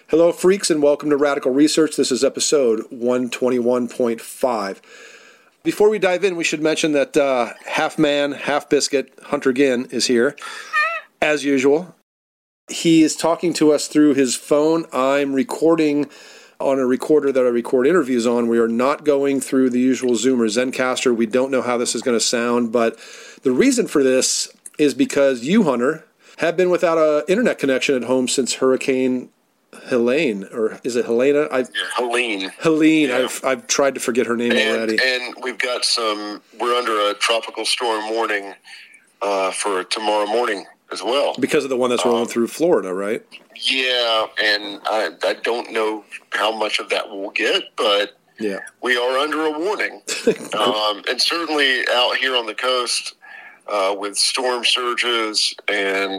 Hello, freaks, and welcome to Radical Research. This is episode 121.5. Before we dive in, we should mention that half man, half biscuit, Hunter Ginn is here, as usual. He is talking to us through his phone. I'm recording on a recorder that I record interviews on. We are not going through the usual Zoom or Zencastr. We don't know how this is going to sound, but the reason for this is because you, Hunter, have been without an internet connection at home since Hurricane Helene, or is it Helena? Helene. Helene. Yeah. I've tried to forget her name already. And we've got we're under a tropical storm warning for tomorrow morning as well. Because of the one that's rolling through Florida, right? Yeah, and I don't know how much of that we'll get, but yeah, we are under a warning. And certainly out here on the coast with storm surges and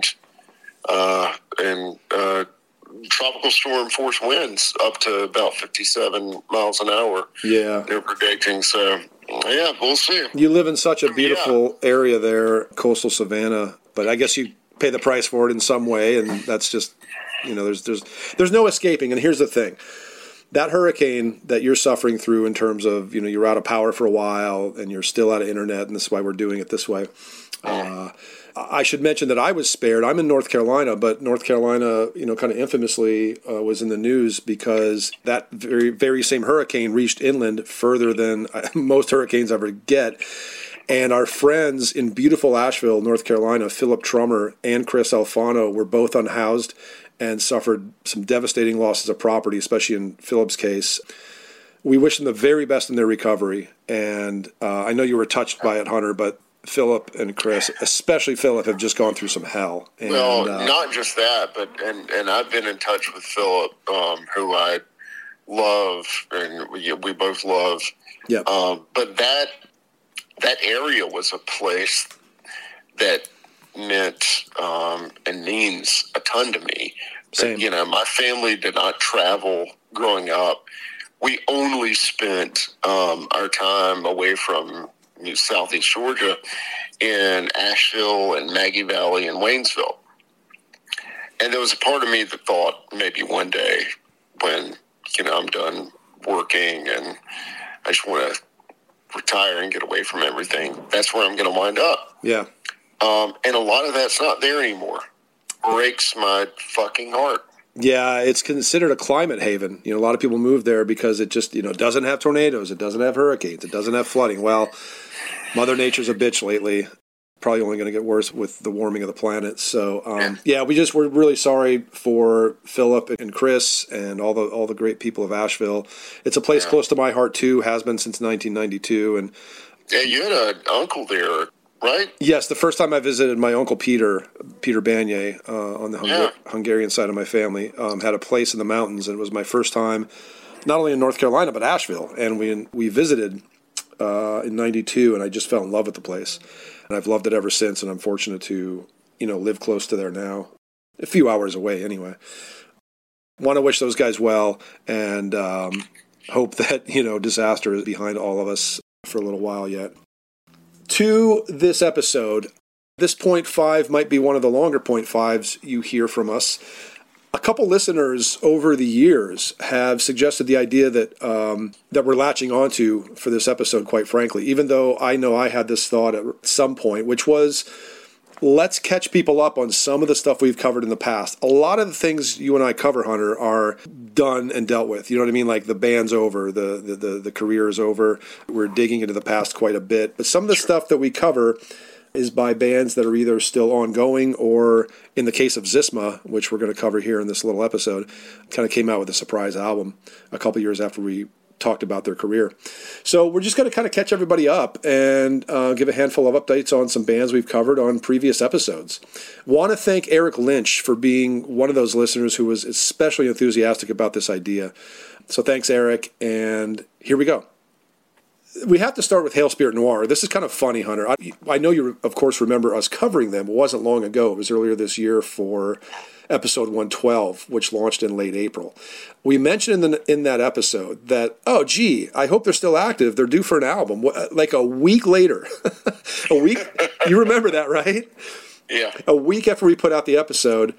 tropical storm force winds up to about 57 miles an hour. Yeah. They're predicting. So, yeah, we'll see. You live in such a beautiful area there, coastal Savannah, but I guess you pay the price for it in some way, and that's just, there's no escaping. And here's the thing. That hurricane that you're suffering through in terms of, you're out of power for a while and you're still out of internet, and this is why we're doing it this way. I should mention that I was spared. I'm in North Carolina, but North Carolina, kind of infamously was in the news because that very, very same hurricane reached inland further than most hurricanes ever get. And our friends in beautiful Asheville, North Carolina, Philip Trummer and Chris Alfano, were both unhoused and suffered some devastating losses of property, especially in Philip's case. We wish them the very best in their recovery. And I know you were touched by it, Hunter, but Philip and Chris, especially Philip, have just gone through some hell. And, well, not just that, but and I've been in touch with Philip, who I love, and we both love. Yeah. But that area was a place that meant and means a ton to me. Same. My family did not travel growing up. We only spent our time away from Southeast Georgia in Asheville and Maggie Valley and Waynesville. And there was a part of me that thought maybe one day when, I'm done working and I just want to retire and get away from everything, that's where I'm going to wind up. Yeah. And a lot of that's not there anymore. Breaks my fucking heart. Yeah, it's considered a climate haven. A lot of people move there because it just, doesn't have tornadoes, it doesn't have hurricanes, it doesn't have flooding. Well, Mother Nature's a bitch lately. Probably only going to get worse with the warming of the planet. So, we're really sorry for Philip and Chris and all the great people of Asheville. It's a place close to my heart too. Has been since 1992. And yeah, you had an uncle there, right? Yes, the first time I visited, my uncle Peter Banye, on the Hungarian side of my family, had a place in the mountains, and it was my first time, not only in North Carolina but Asheville. And we visited in '92, and I just fell in love with the place, and I've loved it ever since. And I'm fortunate to live close to there now, a few hours away anyway. Want to wish those guys well, and hope that disaster is behind all of us for a little while yet. To this episode, this point 5 might be one of the longer point 5s you hear from us. A couple listeners over the years have suggested the idea that we're latching onto for this episode, quite frankly, even though I know I had this thought at some point, which was, let's catch people up on some of the stuff we've covered in the past. A lot of the things you and I cover, Hunter, are done and dealt with. You know what I mean? Like the band's over, the career is over. We're digging into the past quite a bit. But some of the stuff that we cover is by bands that are either still ongoing or, in the case of Zisma, which we're going to cover here in this little episode, kind of came out with a surprise album a couple years after we talked about their career. So we're just going to kind of catch everybody up and give a handful of updates on some bands we've covered on previous episodes. Want to thank Eric Lynch for being one of those listeners who was especially enthusiastic about this idea. So thanks, Eric, and here we go. We have to start with Hail Spirit Noir. This is kind of funny, Hunter. I know you, of course, remember us covering them. It wasn't long ago. It was earlier this year for episode 112, which launched in late April. We mentioned in that episode that, I hope they're still active. They're due for an album. Like a week later. A week? You remember that, right? Yeah. A week after we put out the episode,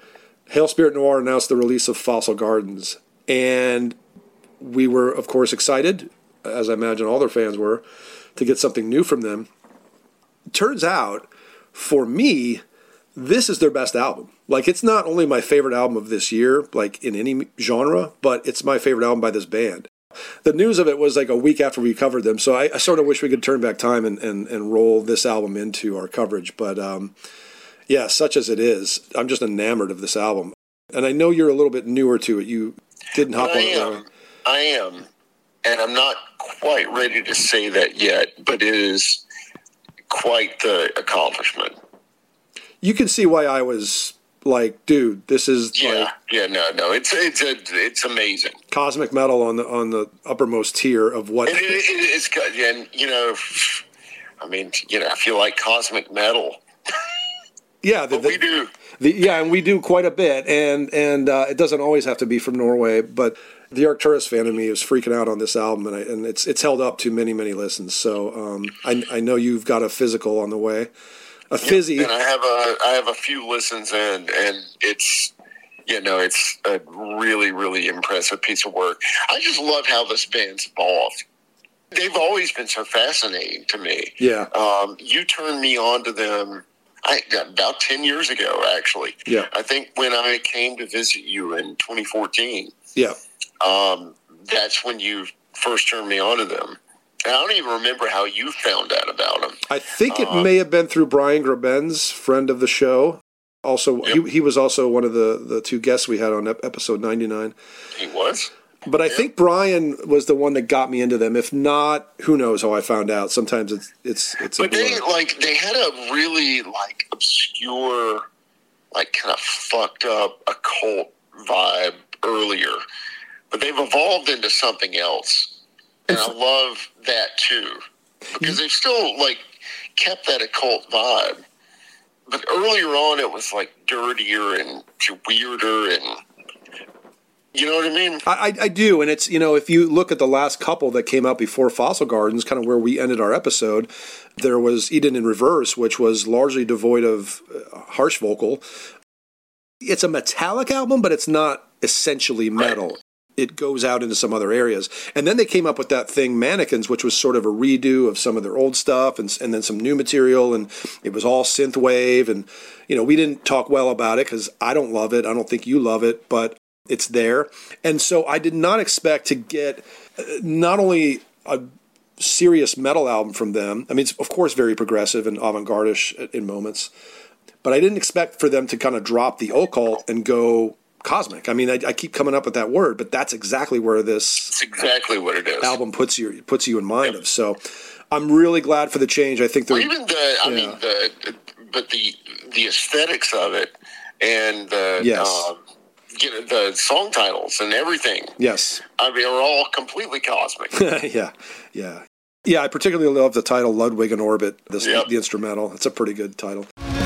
Hail Spirit Noir announced the release of Fossil Gardens, and we were, of course, excited, as I imagine all their fans were, to get something new from them. Turns out, for me, this is their best album. Like, it's not only my favorite album of this year, like in any genre, but it's my favorite album by this band. The news of it was like a week after we covered them, so I sort of wish we could turn back time and roll this album into our coverage. But yeah, such as it is, I'm just enamored of this album. And I know you're a little bit newer to it. You didn't hop on it. I am, and I'm not quite ready to say that yet, but it is quite the accomplishment. You can see why I was like, dude, this is no, it's amazing. Cosmic metal on the uppermost tier of what it's good. And I feel like cosmic metal. Yeah, we do. And we do quite a bit, and it doesn't always have to be from Norway, but the Arcturus fan in me is freaking out on this album, and it's held up to many, many listens. So I know you've got a physical on the way. A fizzy. And I have a few listens in, and it's a really, really impressive piece of work. I just love how this band's evolved. They've always been so fascinating to me. Yeah. You turned me on to them about 10 years ago, actually. Yeah. I think when I came to visit you in 2014. Yeah. That's when you first turned me on to them. And I don't even remember how you found out about him. I think it may have been through Brian Grabenz, friend of the show. Also, yep. he was also one of the two guests we had on episode 99. He was? But I think Brian was the one that got me into them. If not, who knows how I found out. Sometimes it's But they had a really obscure, kind of fucked up occult vibe earlier. But they've evolved into something else. And I love that too, because they've still kept that occult vibe. But earlier on, it was dirtier and weirder, and you know what I mean? I do, and it's if you look at the last couple that came out before Fossil Gardens, kind of where we ended our episode, there was Eden in Reverse, which was largely devoid of harsh vocal. It's a metallic album, but it's not essentially metal. Right. It goes out into some other areas. And then they came up with that thing, Mannequins, which was sort of a redo of some of their old stuff and then some new material. And it was all synthwave. And, we didn't talk well about it because I don't love it. I don't think you love it, but it's there. And so I did not expect to get not only a serious metal album from them. I mean, it's, of course, very progressive and avant-garde-ish in moments. But I didn't expect for them to kind of drop the occult and go cosmic. I mean, I keep coming up with that word, but that's exactly where It's exactly what it is. Album puts you in mind of. So I'm really glad for the change. I think the aesthetics of it and the song titles and everything. Yes. I mean, are all completely cosmic. Yeah. I particularly love the title Ludwig in Orbit, the instrumental. It's a pretty good title.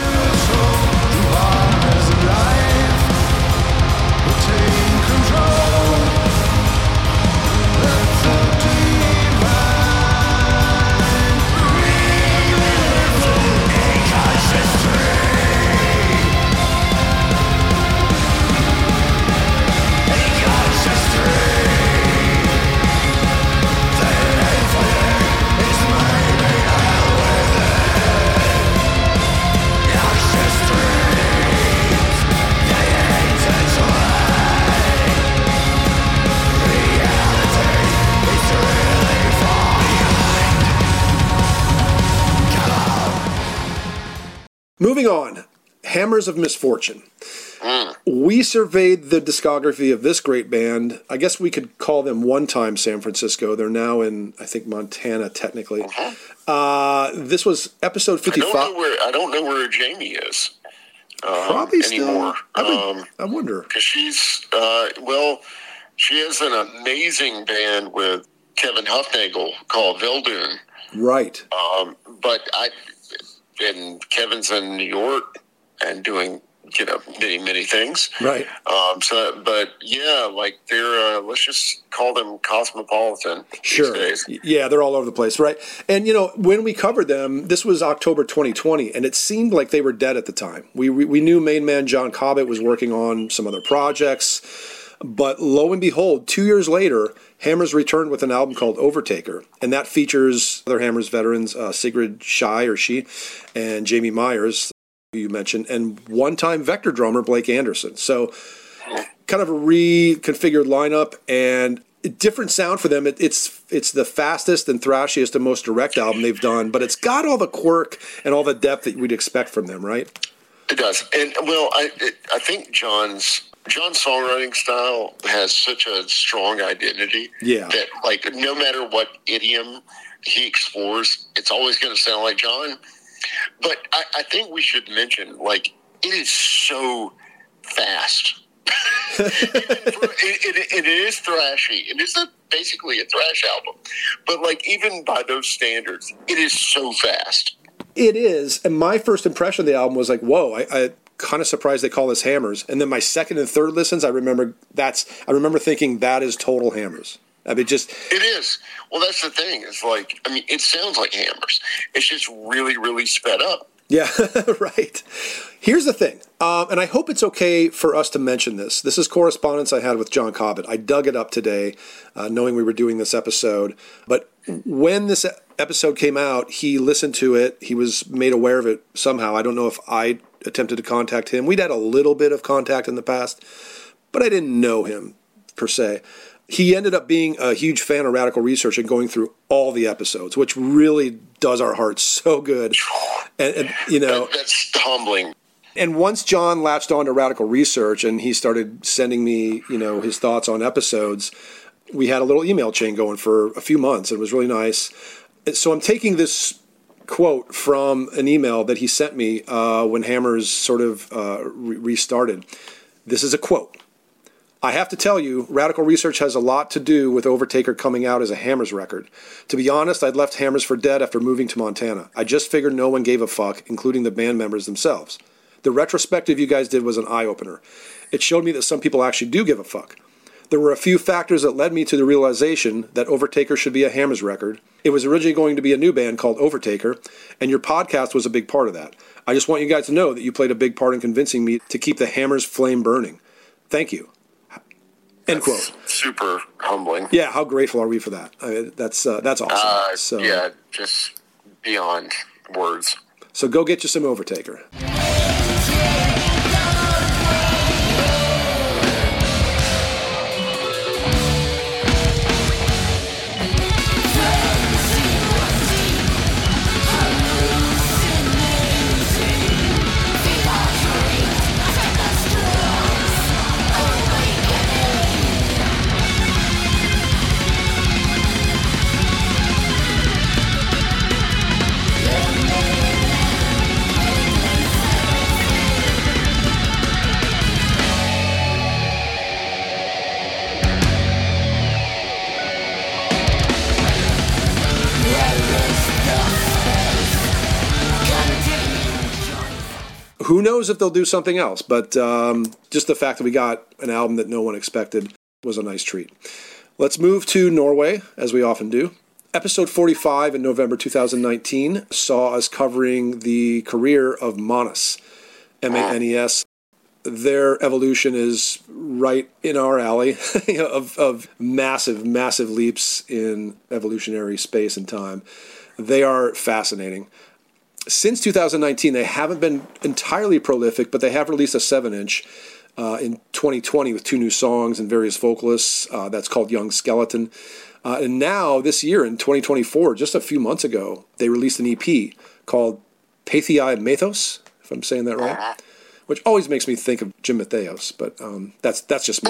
Moving on, Hammers of Misfortune. We surveyed the discography of this great band. I guess we could call them one-time San Francisco. They're now in, I think, Montana, technically. This was episode 55. I don't know where Jamie is. Probably anymore. Still. I wonder. Because she's, she has an amazing band with Kevin Hufnagel called Veldoon. Right. And Kevin's in New York and doing many things. Right. But yeah, like they're, let's just call them cosmopolitan Sure. these days. Yeah, they're all over the place, right? And, when we covered them, this was October 2020, and it seemed like they were dead at the time. We knew main man John Cobbett was working on some other projects, but lo and behold, 2 years later, Hammers returned with an album called Overtaker, and that features other Hammers veterans, Sigrid She and Jamie Myers, you mentioned, and one-time Vector drummer Blake Anderson. So kind of a reconfigured lineup and a different sound for them. It's the fastest and thrashiest and most direct album they've done, but it's got all the quirk and all the depth that we'd expect from them, right? It does. And, well, I think John's songwriting style has such a strong identity that, like, no matter what idiom he explores, it's always going to sound like John. But I think we should mention, like, it is so fast. It is thrashy. It is basically a thrash album. But, like, even by those standards, it is so fast. It is. And my first impression of the album was like, whoa, I kind of surprised they call this Hammers. And then my second and third listens, I remember thinking that is total Hammers. I mean, it is. Well, that's the thing. It's like, I mean, it sounds like Hammers. It's just really, really sped up. Yeah, right. Here's the thing, and I hope it's okay for us to mention this. This is correspondence I had with John Cobbett. I dug it up today, knowing we were doing this episode. But when this episode came out, he listened to it. He was made aware of it somehow. I don't know if I attempted to contact him. We'd had a little bit of contact in the past, but I didn't know him per se. He ended up being a huge fan of Radical Research and going through all the episodes, which really does our hearts so good. And that's humbling. And once John latched on to Radical Research and he started sending me, his thoughts on episodes, we had a little email chain going for a few months. It was really nice. So I'm taking this quote from an email that he sent me when Hammers sort of restarted. This is a quote. I have to tell you, Radical Research has a lot to do with Overtaker coming out as a Hammers record. To be honest, I'd left Hammers for dead after moving to Montana. I just figured no one gave a fuck, including the band members themselves. The retrospective you guys did was an eye-opener. It showed me that some people actually do give a fuck. There were a few factors that led me to the realization that Overtaker should be a Hammers record. It was originally going to be a new band called Overtaker, and your podcast was a big part of that. I just want you guys to know that you played a big part in convincing me to keep the Hammers flame burning. Thank you. End quote. Super humbling. Yeah, how grateful are we for that? I mean, that's awesome. Yeah, just beyond words. So go get you some Overtaker. Who knows if they'll do something else, but just the fact that we got an album that no one expected was a nice treat. Let's move to Norway, as we often do. Episode 45 in November 2019 saw us covering the career of Manes, M-A-N-E-S. Their evolution is right in our alley of massive, massive leaps in evolutionary space and time. They are fascinating. Since 2019, they haven't been entirely prolific, but they have released a 7-inch in 2020 with 2 new songs and various vocalists. That's called Young Skeleton. And now, this year, in 2024, just a few months ago, they released an EP called Pathii Mathos, if I'm saying that right, which always makes me think of Jim Matheos, but that's just me.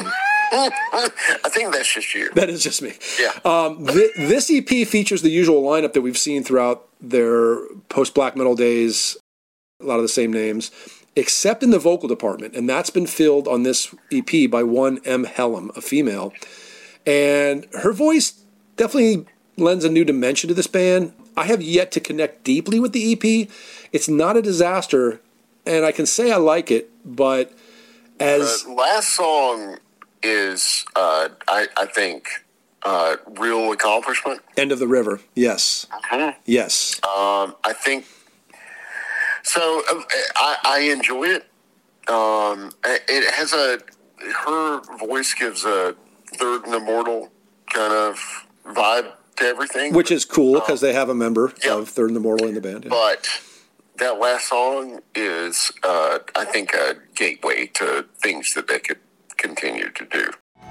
I think that's just you. That is just me. Yeah. This EP features the usual lineup that we've seen throughout their post-black metal days, a lot of the same names, except in the vocal department. And that's been filled on this EP by one M. Hellam, a female. And her voice definitely lends a new dimension to this band. I have yet to connect deeply with the EP. It's not a disaster and I can say I like it, but as... The last song is, I think, Real Accomplishment. End of the River, yes. Mm-hmm. Yes. I think... So, I enjoy it. It has her voice gives a Third and Immortal kind of vibe to everything. Which is cool, because they have a member of Third and Immortal in the band. Yeah. But that last song is, I think, a gateway to things that they could continue to do.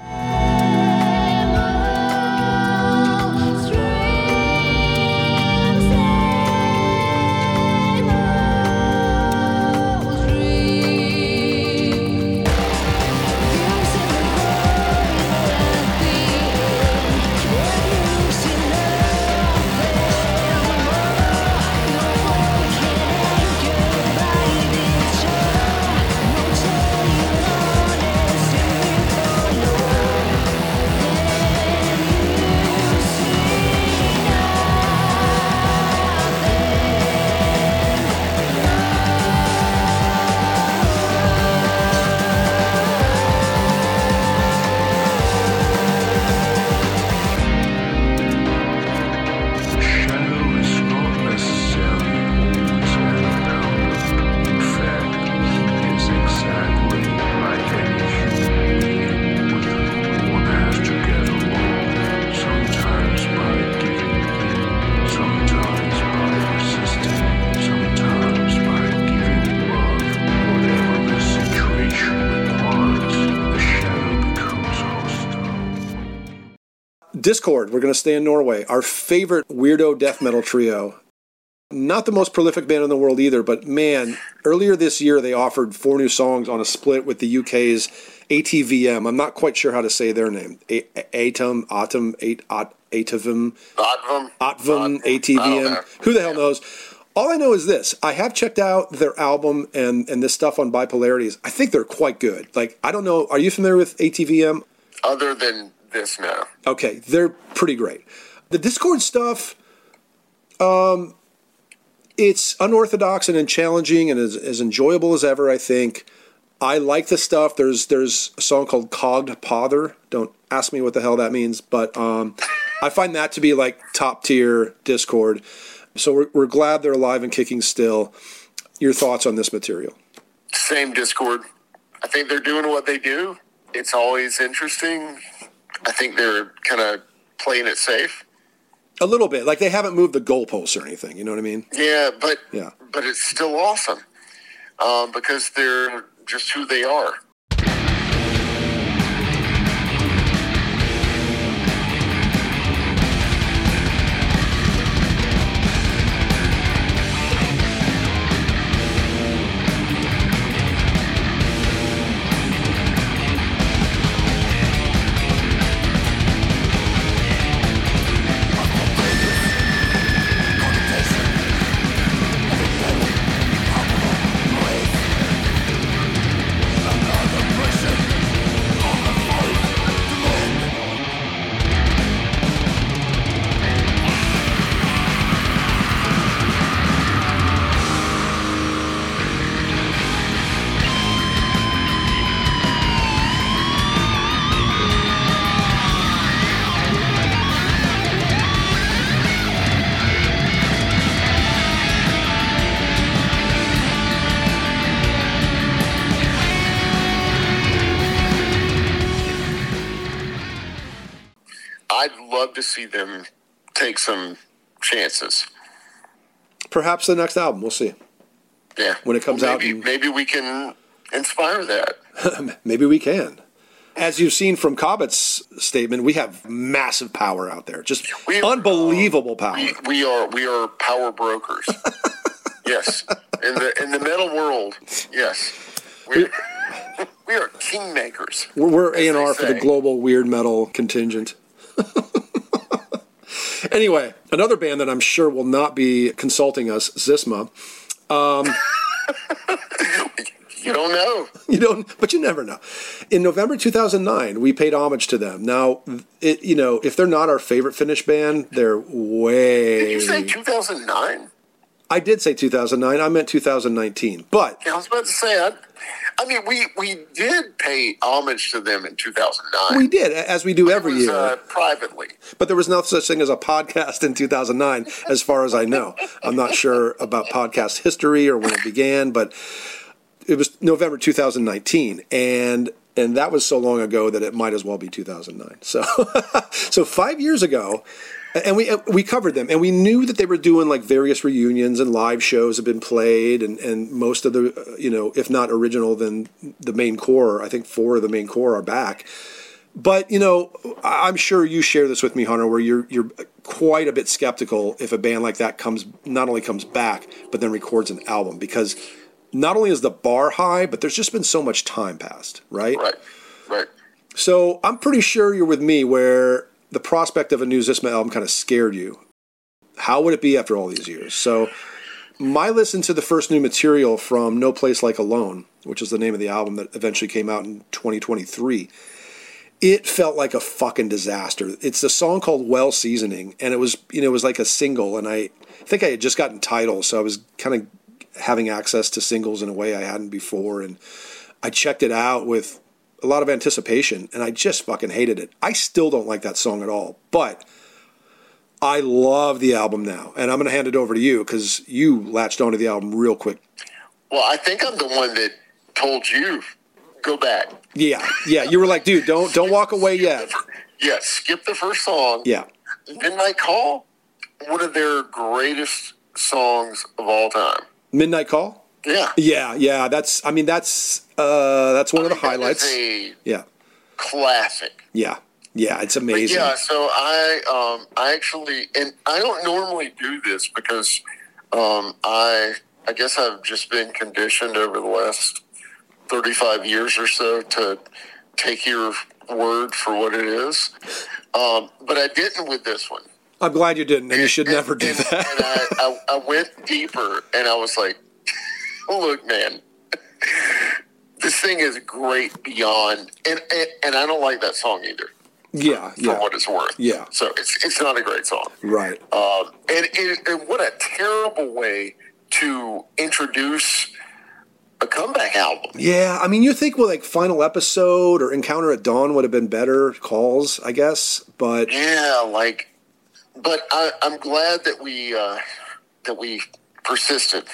Discord, we're going to stay in Norway. Our favorite weirdo death metal trio. Not the most prolific band in the world either, but man, earlier this year they offered 4 new songs on a split with the UK's ATVM. I'm not quite sure how to say their name. Atom, ATVM, ATVM. Who the hell knows? All I know is this. I have checked out their album and this stuff on Bipolarities. I think they're quite good. Like, I don't know. Are you familiar with ATVM? Other than this now. Okay, they're pretty great. The Discord stuff, it's unorthodox and challenging and as enjoyable as ever, I think. I like the stuff. There's a song called Cogged Pother. Don't ask me what the hell that means, but I find that to be like top tier Discord. So we're glad they're alive and kicking still. Your thoughts on this material? Same Discord. I think they're doing what they do. It's always interesting. I think they're kind of playing it safe. A little bit. Like they haven't moved the goalposts or anything. You know what I mean? Yeah, but it's still awesome because they're just who they are. I'd love to see them take some chances. Perhaps the next album. We'll see. Yeah. When it comes out. Maybe we can inspire that. Maybe we can. As you've seen from Cobbett's statement, we have massive power out there. Just unbelievable power. We are power brokers. Yes. In the metal world, yes. We are kingmakers. We're A&R for the global weird metal contingent. Anyway, another band that I'm sure will not be consulting us, Xisma. You don't know. But you never know. In November 2009, we paid homage to them. Now, if they're not our favorite Finnish band, they're way... Did you say 2009? I did say 2009. I meant 2019. But I was about to say, I mean, we did pay homage to them in 2009. we did, as we do every year. Privately. But there was no such thing as a podcast in 2009, as far as I know. I'm not sure about podcast history or when it began, but it was November 2019. And that was so long ago that it might as well be 2009. So, so 5 years ago, and we covered them, and we knew that they were doing like various reunions and live shows have been played, and most of the, if not original, then the main core, I think 4 of the main core are back. But, I'm sure you share this with me, Hunter, where you're quite a bit skeptical if a band like that not only comes back, but then records an album, because not only is the bar high, but there's just been so much time passed, right? Right. So I'm pretty sure you're with me where the prospect of a new Zisma album kind of scared you. How would it be after all these years? So my listen to the first new material from No Place Like Alone, which is the name of the album that eventually came out in 2023, it felt like a fucking disaster. It's a song called Well Seasoning, and it was like a single, and I think I had just gotten Tidal, so I was kind of having access to singles in a way I hadn't before, and I checked it out with a lot of anticipation, and I just fucking hated it. I still don't like that song at all, but I love the album now, and I'm going to hand it over to you because you latched onto the album real quick. Well, I think I'm the one that told you, go back. Yeah, you were like, dude, don't walk away yet. Skip the first song. Yeah. Midnight Call, one of their greatest songs of all time. Midnight Call? Yeah. That's one of the highlights. Yeah. Classic. Yeah, it's amazing. But so I actually, and I don't normally do this because I guess I've just been conditioned over the last 35 years or so to take your word for what it is. But I didn't with this one. I'm glad you didn't, and you should never do that. And I went deeper, and I was like, look, man, this thing is great beyond, and I don't like that song either. For what it's worth. Yeah. So it's not a great song. Right. And what a terrible way to introduce a comeback album. Yeah, I mean, you think like Final Episode or Encounter at Dawn would have been better calls, I guess, but but I'm glad that we persisted.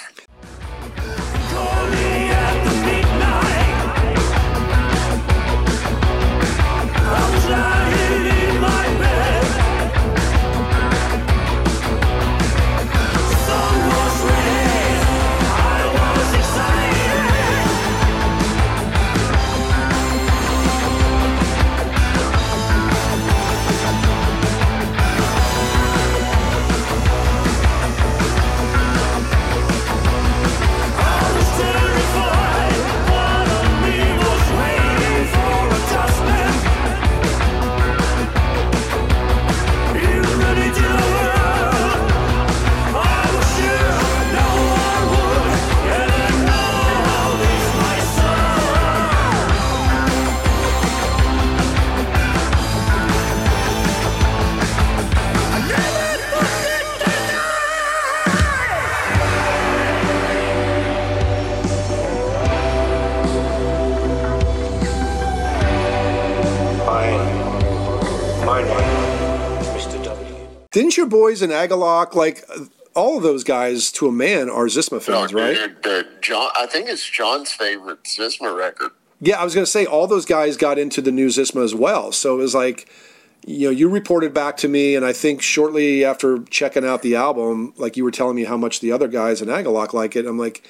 Didn't your boys in Agalock, like all of those guys to a man, are Zisma fans, right? John, I think it's John's favorite Zisma record. Yeah, I was going to say all those guys got into the new Zisma as well. So it was like, you reported back to me, and I think shortly after checking out the album, like you were telling me how much the other guys in Agalock like it. I'm like,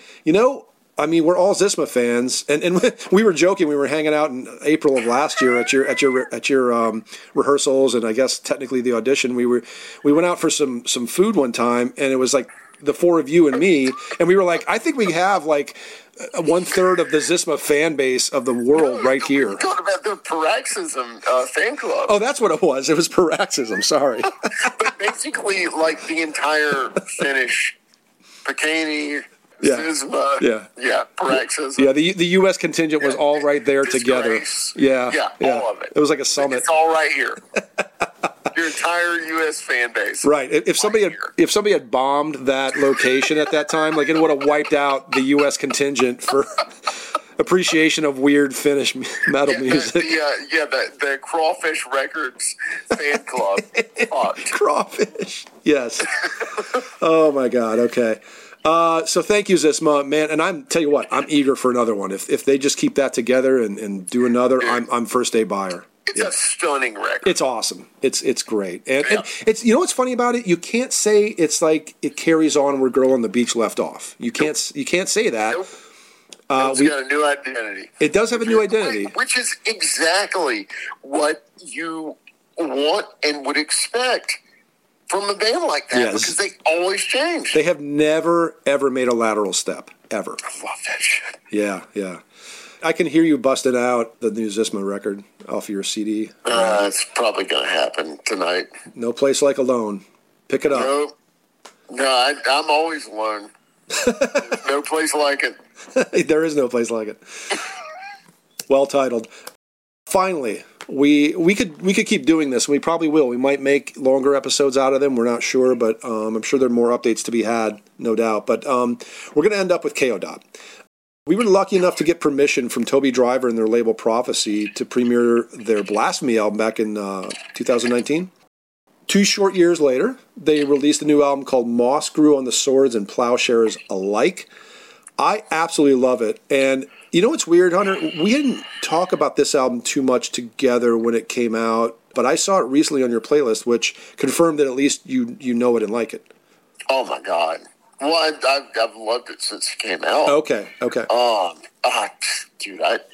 I mean, we're all Zisma fans, and we were joking. We were hanging out in April of last year at your rehearsals, and I guess technically the audition. We went out for some food one time, and it was like the 4 of you and me, and we were like, I think we have like 1/3 of the Zisma fan base of the world right here. We're talking about the Paroxysm fan club. Oh, that's what it was. It was Paroxysm. Sorry. But basically, like the entire Finnish, Pekani. Zisma, Paroxysm. Yeah, the U.S. contingent was all right there together. Yeah, all of it. It was like a summit. It's all right here. Your entire U.S. fan base. Right. If somebody had bombed that location at that time, like it would have wiped out the U.S. contingent for appreciation of weird Finnish metal music. The Crawfish Records fan club. Crawfish. Yes. Oh my God. Okay. So thank you, Zisma, man. And I'm tell you what, I'm eager for another one. If they just keep that together and do another, I'm first day buyer. It's a stunning record. It's awesome. It's great. And it's, you know what's funny about it? You can't say it's like it carries on where Girl on the Beach left off. You can't say that. Nope. It's got a new identity. It does have a new identity. Which is exactly what you want and would expect from a band like that, because they always change. They have never, ever made a lateral step, ever. I love that shit. Yeah. I can hear you busting out the new Zisma record off of your CD. It's probably going to happen tonight. No Place Like Alone. Pick it up. No, I'm always alone. There's no place like it. There is no place like it. Well titled. Finally, we could keep doing this. We probably will. We might make longer episodes out of them. We're not sure, but I'm sure there are more updates to be had, no doubt. But we're going to end up with KO. We were lucky enough to get permission from Toby Driver and their label Prophecy to premiere their Blasphemy album back in 2019. 2 short years later, they released a new album called Moss Grew on the Swords and Plowshares Alike. I absolutely love it. And you know what's weird, Hunter? We didn't talk about this album too much together when it came out, but I saw it recently on your playlist, which confirmed that at least you know it and like it. Oh, my God. Well, I've loved it since it came out. Okay. Dude, I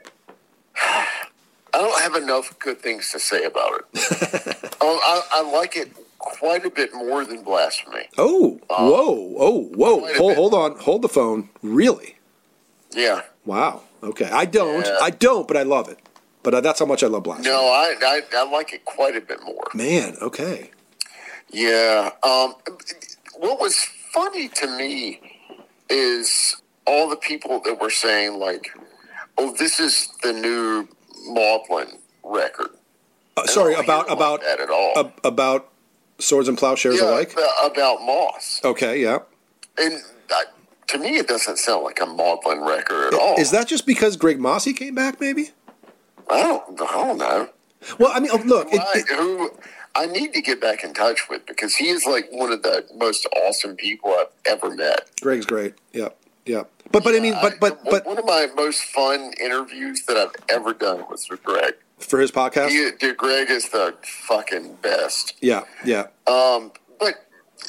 don't have enough good things to say about it. I like it quite a bit more than Blasphemy. Whoa. Hold on. Hold the phone. Really? Yeah. Wow. Okay. I don't, but I love it. But that's how much I love Blasphemy. No, I like it quite a bit more. Man, okay. Yeah. What was funny to me is all the people that were saying, like, oh, this is the new Maudlin record. Sorry, about that at all. About Swords and Plowshares Alike? About Moss. Okay, yeah. And to me, it doesn't sound like a Maudlin record at all. Is that just because Greg Mossy came back, maybe? I don't know. Well, I mean, look. Who I need to get back in touch with, because he is like one of the most awesome people I've ever met. Greg's great. Yeah. But I mean, but one of my most fun interviews that I've ever done was with Greg for his podcast. Dude, Greg is the fucking best. Yeah. But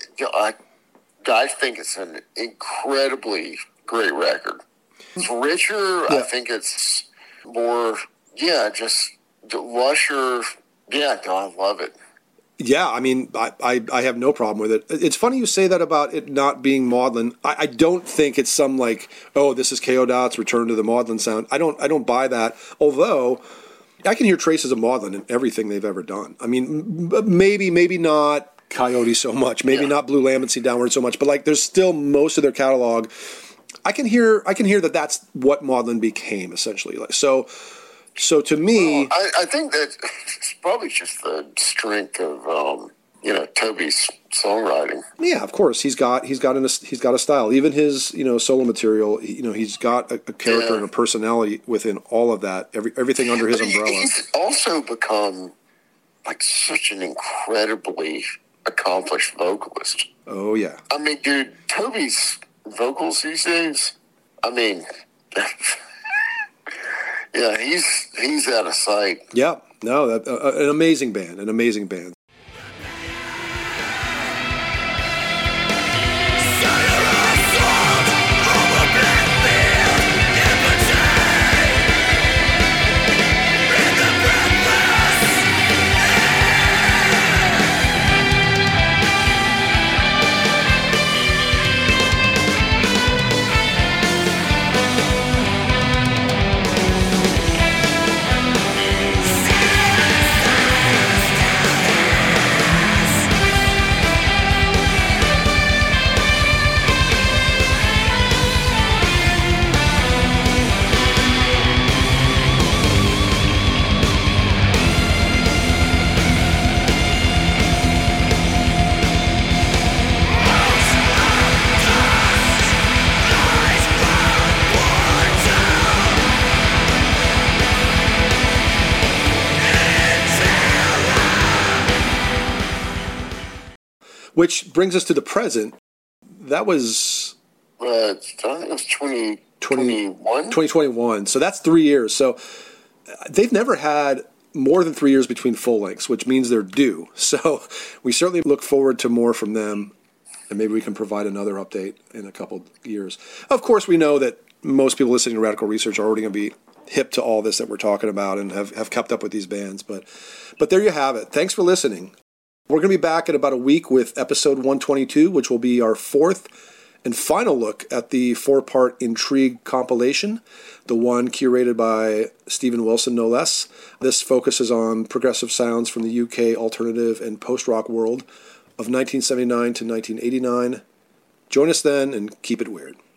I think it's an incredibly great record. It's richer. Yeah. I think it's more, just lusher. Yeah, I love it. Yeah, I mean, I have no problem with it. It's funny you say that about it not being Maudlin. I don't think it's some like, oh, this is KO Dot's return to the Maudlin sound. I don't buy that. Although I can hear traces of Maudlin in everything they've ever done. I mean, maybe not Coyote so much, maybe not Blue Lambency Downward so much, but like there's still most of their catalog. I can hear that that's what Maudlin became essentially. Like so to me, I think that it's probably just the strength of Toby's songwriting. Yeah, of course he's got a style. Even his solo material. He's got a character and a personality within all of that. Everything under his umbrella. He's also become like such an incredibly accomplished vocalist. Oh yeah. I mean, dude, Toby's vocals these days. I mean. Yeah, he's out of sight. Yeah, no, an amazing band. Which brings us to the present. That was... I think it was 2021. 2021. So that's 3 years. So they've never had more than 3 years between full lengths, which means they're due. So we certainly look forward to more from them, and maybe we can provide another update in a couple years. Of course, we know that most people listening to Radical Research are already going to be hip to all this that we're talking about and have kept up with these bands. But there you have it. Thanks for listening. We're going to be back in about a week with episode 122, which will be our fourth and final look at the 4-part Intrigue compilation, the one curated by Stephen Wilson, no less. This focuses on progressive sounds from the UK alternative and post-rock world of 1979 to 1989. Join us then and keep it weird.